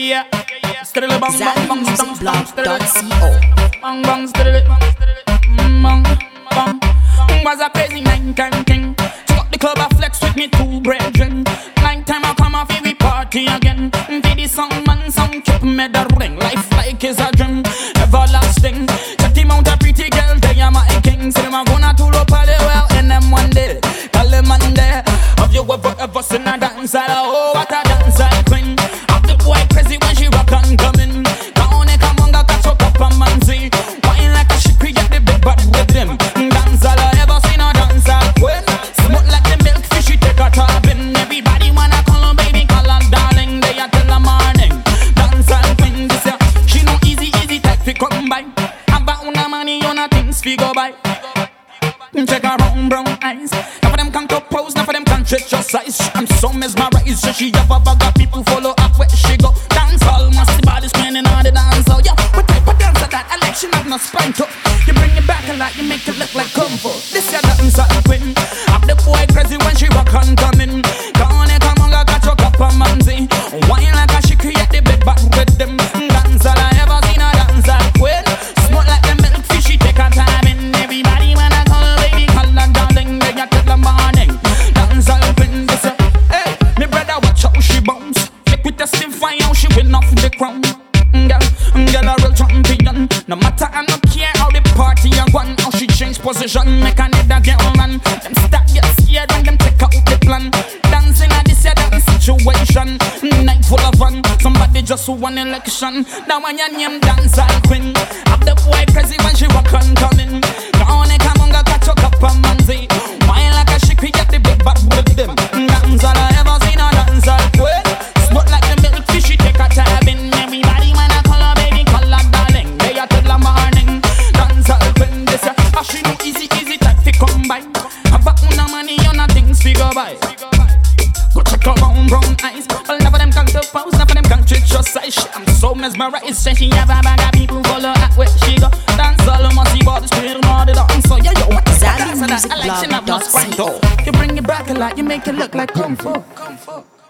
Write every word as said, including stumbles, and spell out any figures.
yeah. Steady bang bang bang bang bang steady. Bang bang steady. Bang bang. Was a crazy night kind thing. Took up the club, I flex with me two brethren. Night time I come off here, we party again. Did the song man, song keep me the ring. Life like is a dream, everlasting. Check him out a pretty girl, they are my king. Say them a gonna to look party well in them one day. Call them one day. Have you ever ever seen a dancer? Oh, what a dancer queen. Have the boy crazy when she rock and come in. Down and come on, got catch up up and man see. Wine like a ship, we get the big bad with them. Dancer, ever seen a dancer queen? Smoke like the milk fish, she take a turbine. Everybody wanna call her baby, call her darling. They are till the morning. Dancer queen, this year she no easy, easy type fi come by. Have a una money on a things fi go by. Check her round brown eyes. None of them can compose, none of them can stretch your size. I'm so mesmerized, so she have a bag of people follow up where she go. Dance all, must the body spinning on the dance. Oh yeah, what type of dancer that? I like she have no spine to. You bring it back a lot, you make it look like kung fu. This your dancer queen. Have the boy crazy when she rock and come in. Come on, come on, got your cup of manzi. Wine like a she create the big back with them. Dancer, I ever seen a dancer queen. Smoke like the milk fish, she take her time in. Everybody wanna call her baby, call her darling. They got till the morning. Dancer queen, this a hey, me brother watch how she bounce. Make with the stiff fire, how she win off the crown. Girl, girl a real champion. No matter I no care how the party a gone. How she change position, make a need a get on. Them start get scared when them take out the plan. Dancing at this here dance situation. Night full of fun. Somebody just won election. Now when your name dancer queen. Have the boy crazy when she rock and come in. Come on, come on, go catch your cup of manzi. Wine like a she create the big bad with them. Dancer I ever seen a dancer queen. Smoke like the milk fish, she take a tab in. Everybody wanna call her baby, call her darling. They are till the morning. Dancer queen, this a ah, she no easy, easy type fi come by. Have a una money on a things fi go by. Go check her round brown eyes. Well, none of them can to pose, none of them can treat your size. I'm so mesmerized, say she have a bag of people follow her where she go. Dance all must see body straight on the dance. So yeah, yo, what is that? I like she not no spine though. You bring it back a lot, you make it look like kung fu.